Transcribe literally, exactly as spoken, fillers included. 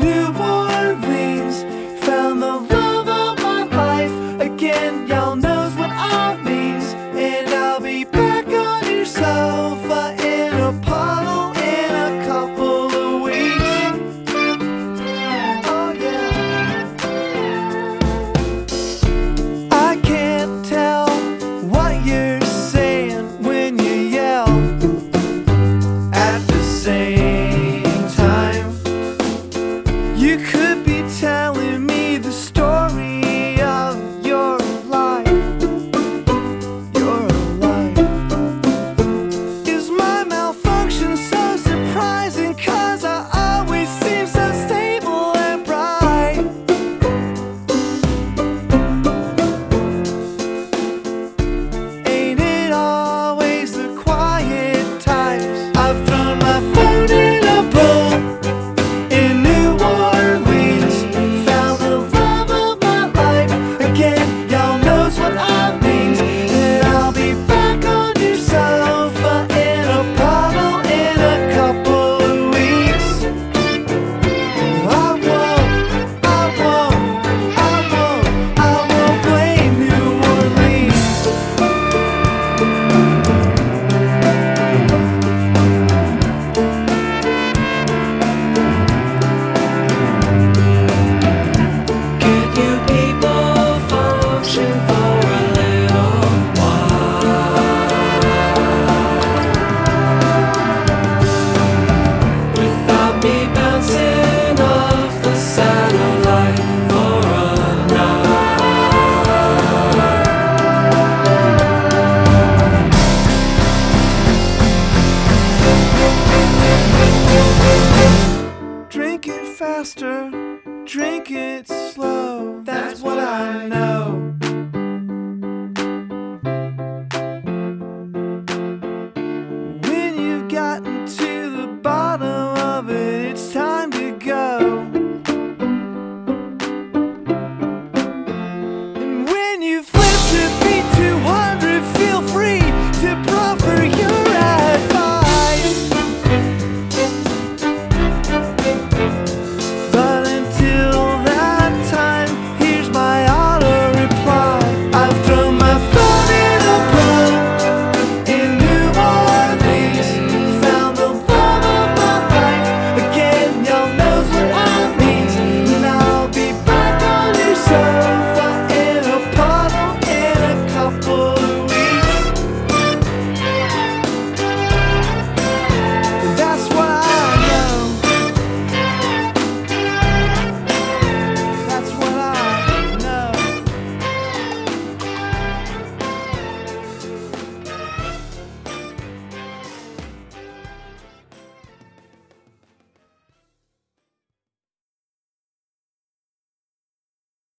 New Orleans, found the love of my life again. Y'all knows what I means, and I'll be back on your sofa in a puddle in a couple of weeks. Oh yeah. I can't tell what you're saying when you yell at the same time. You could be telling me the story of your life. Your life. Is my malfunction so surprising? 'Cause I always seem so stable and bright. Ain't it always the quiet times? I've thrown my phone in a bowl in New Orleans, found the love of my life again. Y'all knows what I means, and I'll be back on your sofa in a bottle in a couple of weeks. I won't, I won't, I won't, I won't blame New Orleans. Can you people function for a little while without me bouncing off the satellite for a night? Drink it faster, drink it slow. That's what I know.